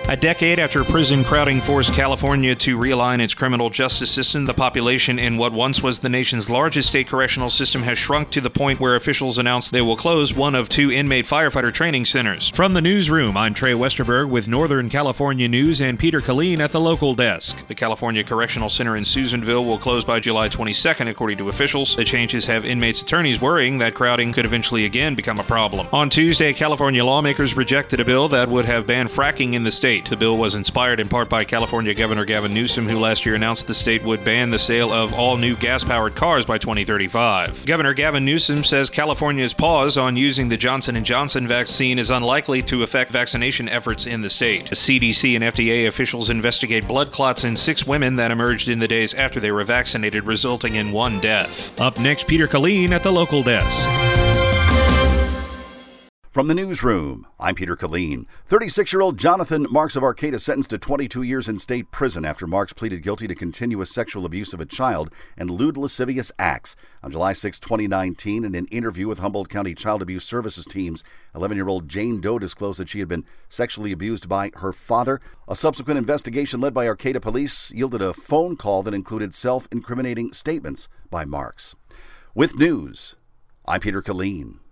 A decade after prison crowding forced California to realign its criminal justice system, the population in what once was the nation's largest state correctional system has shrunk to the point where officials announced they will close one of 2 inmate firefighter training centers. From the newsroom, I'm Trey Westerberg with Northern California News and Peter Killeen at the local desk. The California Correctional Center in Susanville will close by July 22nd, according to officials. The changes have inmates' attorneys worrying that crowding could eventually again become a problem. On Tuesday, California lawmakers rejected a bill that would have banned fracking in the state. The bill was inspired in part by California Governor Gavin Newsom, who last year announced the state would ban the sale of all new gas-powered cars by 2035. Governor Gavin Newsom says California's pause on using the Johnson & Johnson vaccine is unlikely to affect vaccination efforts in the state. The CDC and FDA officials investigate blood clots in 6 women that emerged in the days after they were vaccinated, resulting in 1 death. Up next, Peter Killeen at the local desk. From the newsroom, I'm Peter Killeen. 36-year-old Jonathan Marks of Arcata sentenced to 22 years in state prison after Marks pleaded guilty to continuous sexual abuse of a child and lewd lascivious acts. On July 6, 2019, in an interview with Humboldt County Child Abuse Services teams, 11-year-old Jane Doe disclosed that she had been sexually abused by her father. A subsequent investigation led by Arcata police yielded a phone call that included self-incriminating statements by Marks. With news, I'm Peter Killeen.